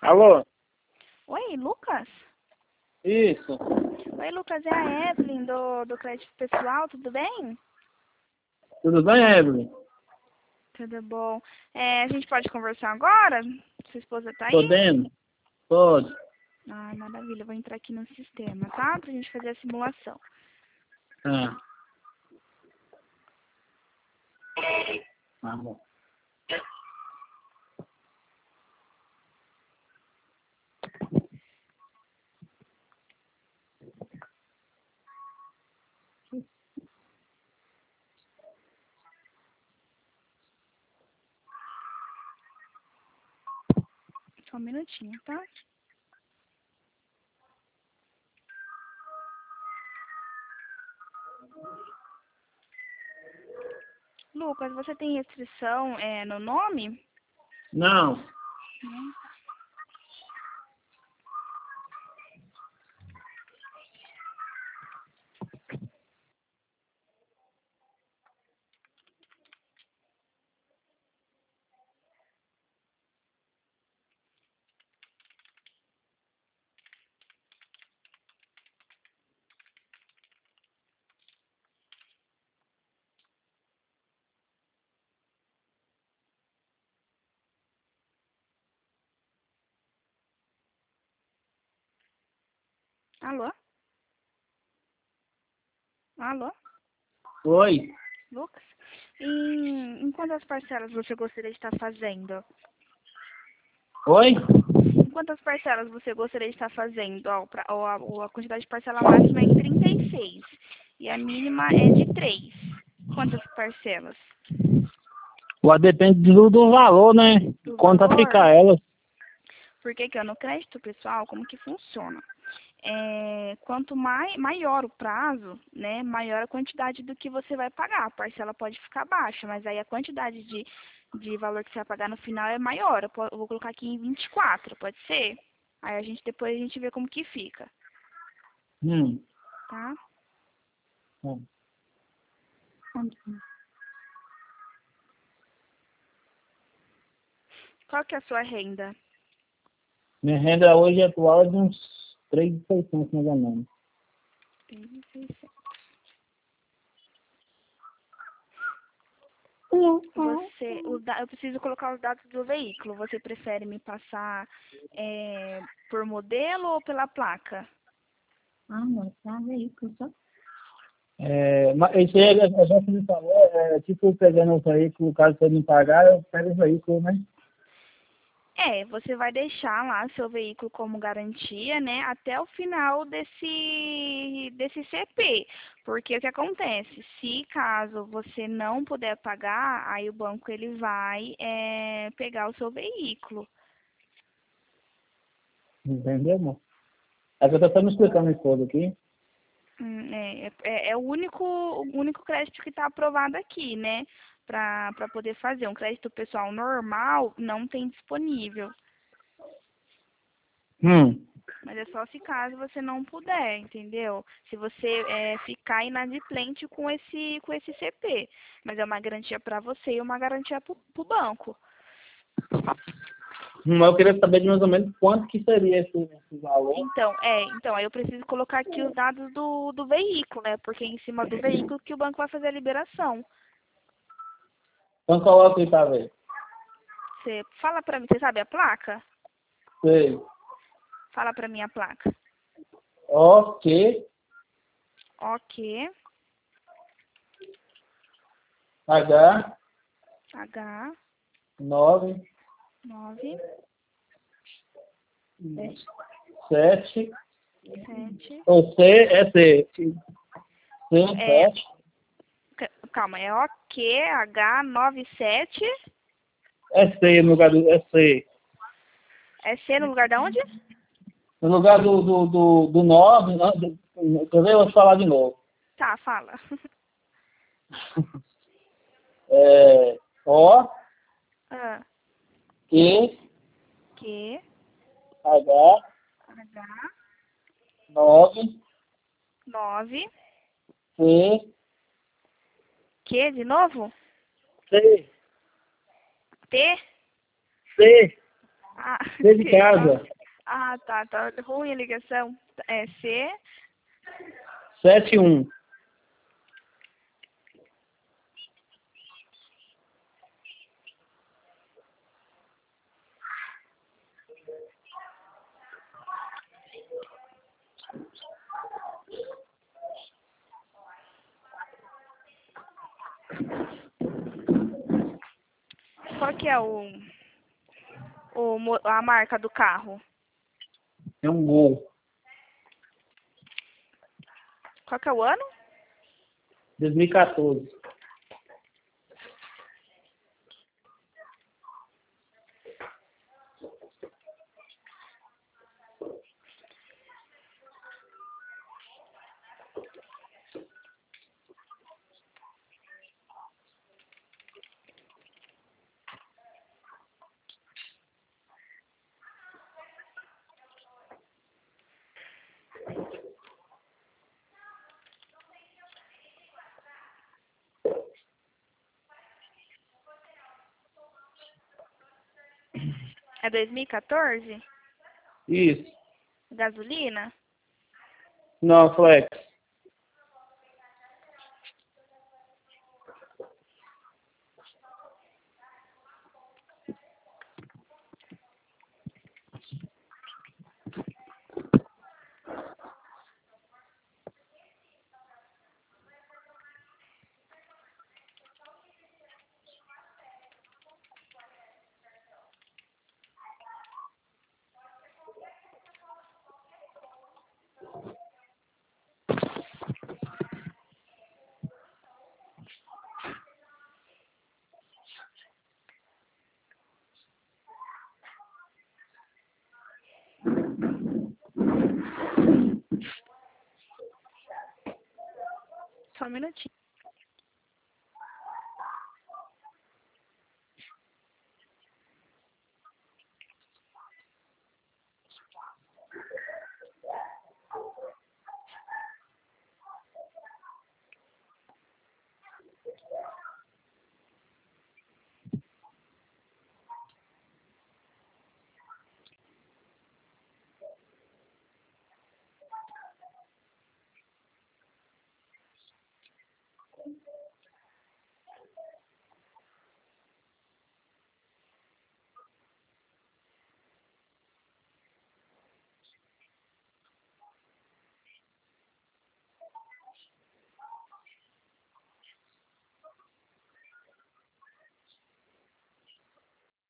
Alô? Oi, Lucas? Isso. Oi, Lucas, é a Evelyn do Crédito Pessoal, tudo bem? Tudo bem, Evelyn? Tudo bom. A gente pode conversar agora? Sua esposa tá aí? Podendo? Pode. Ah, maravilha, eu vou entrar aqui no sistema, tá? Pra gente fazer a simulação. Ah. Bom. Só um minutinho, tá? Lucas, você tem restrição no nome? Não. Não. Alô? Alô? Oi. Lucas? Em quantas parcelas você gostaria de estar fazendo? Oi? Em quantas parcelas você gostaria de estar fazendo? A quantidade de parcela máxima é em 36 e a mínima é de 3. Quantas parcelas? Depende do valor, né? Do Quanto valor? ficar ela. Porque que no crédito pessoal, como que funciona? Quanto maior o prazo, né, maior a quantidade do que você vai pagar. A parcela pode ficar baixa, mas aí a quantidade de valor que você vai pagar no final é maior. Eu vou colocar aqui em 24, pode ser? Aí depois a gente vê como que fica, Hum. tá? Hum. Qual que é a sua renda? Minha renda hoje atual é de uns 3.600 mais ou menos. 3.600. Eu preciso colocar os dados do veículo. Você prefere me passar por modelo ou pela placa? Amor, tá veículo só. Mas isso aí, já que me falou, tipo pegando o veículo, caso você não pagar, eu pego o veículo, né? Você vai deixar lá seu veículo como garantia, né, até o final desse CP. Porque o que acontece? Se caso você não puder pagar, aí o banco ele vai pegar o seu veículo. Entendeu, amor? É que eu tô só me explicando isso todo aqui. É o único crédito que está aprovado aqui, né, para poder fazer. Um crédito pessoal normal não tem disponível. Mas é só se caso você não puder, entendeu? Se você ficar inadimplente com esse CP. Mas é uma garantia para você e uma garantia para o banco. Mas eu queria saber de mais ou menos quanto que seria esse valor. Então, aí eu preciso colocar aqui os dados do veículo, né? Porque é em cima do veículo que o banco vai fazer a liberação. Então coloca aí pra ver. Você fala para mim, você sabe a placa? Sei. Fala para mim a placa. OK, OK, H, H, 9, 9, 7, 7. ou C, é C. C, É, 7. calma, é OK, H, 9, 7. É C no lugar do. É C. É C no lugar da onde? No lugar do 9. Quer ver? Eu vou te falar de novo. Tá, fala. O, Ah, Q, Q, H, H, 9, 9. C, Q de novo? C, T? C. Ah, C de casa. Ah, tá ruim a ligação. É C, 71. qual que é a marca do carro? É um Gol. Qual que é o ano? 2014. É 2014? Isso. Gasolina? Não, Flex. Só um minutinho.